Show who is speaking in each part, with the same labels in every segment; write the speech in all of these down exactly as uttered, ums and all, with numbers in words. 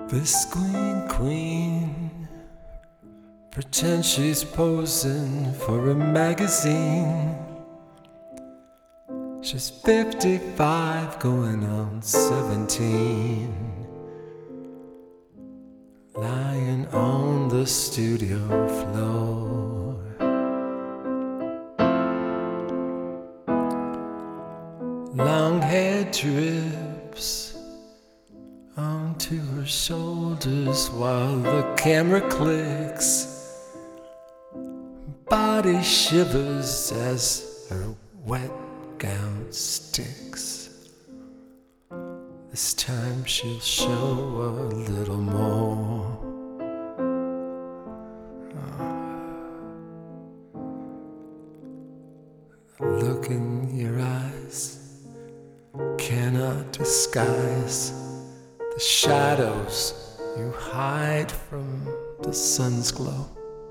Speaker 1: This queen, queen, pretends she's posing for a magazine. She's fifty-five, going on seventeen, lying on the studio floor. Long hair drips onto her shoulders while the camera clicks. Body shivers as her wet gown sticks. This time she'll show a little more. Look in your eyes cannot disguise the shadows you hide from the sun's glow.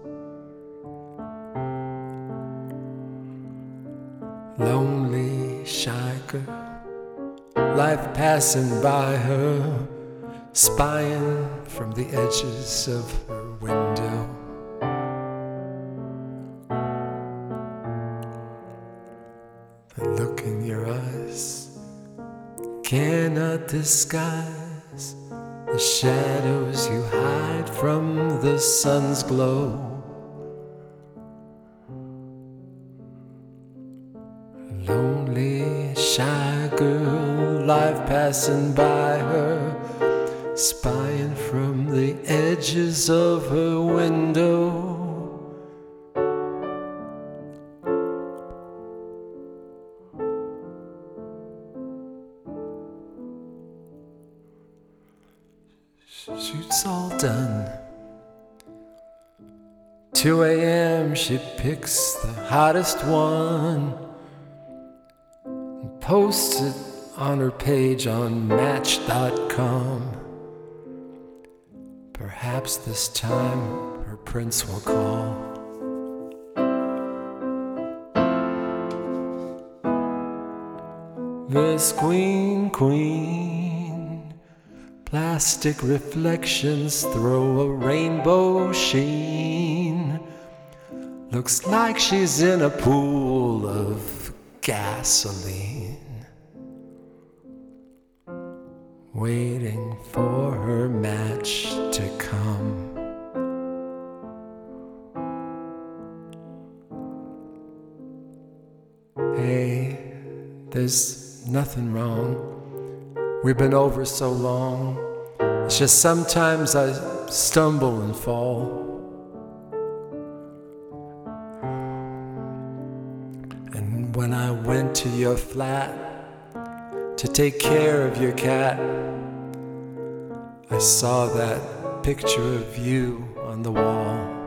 Speaker 1: Lonely, shy girl, life passing by her, spying from the edges of her window. The look in your eyes cannot disguise the shadows you hide from the sun's glow. Lonely, shy girl, life passing by her, spying from the edges of her window. Shoot's all done. two a.m. she picks the hottest one and posts it on her page on Match dot com. Perhaps this time her prince will call. This queen, queen, plastic reflections throw a rainbow sheen. Looks like she's in a pool of gasoline, waiting for her match to come. Hey, there's nothing wrong. We've been over so long. It's just sometimes I stumble and fall. And when I went to your flat to take care of your cat, I saw that picture of you on the wall.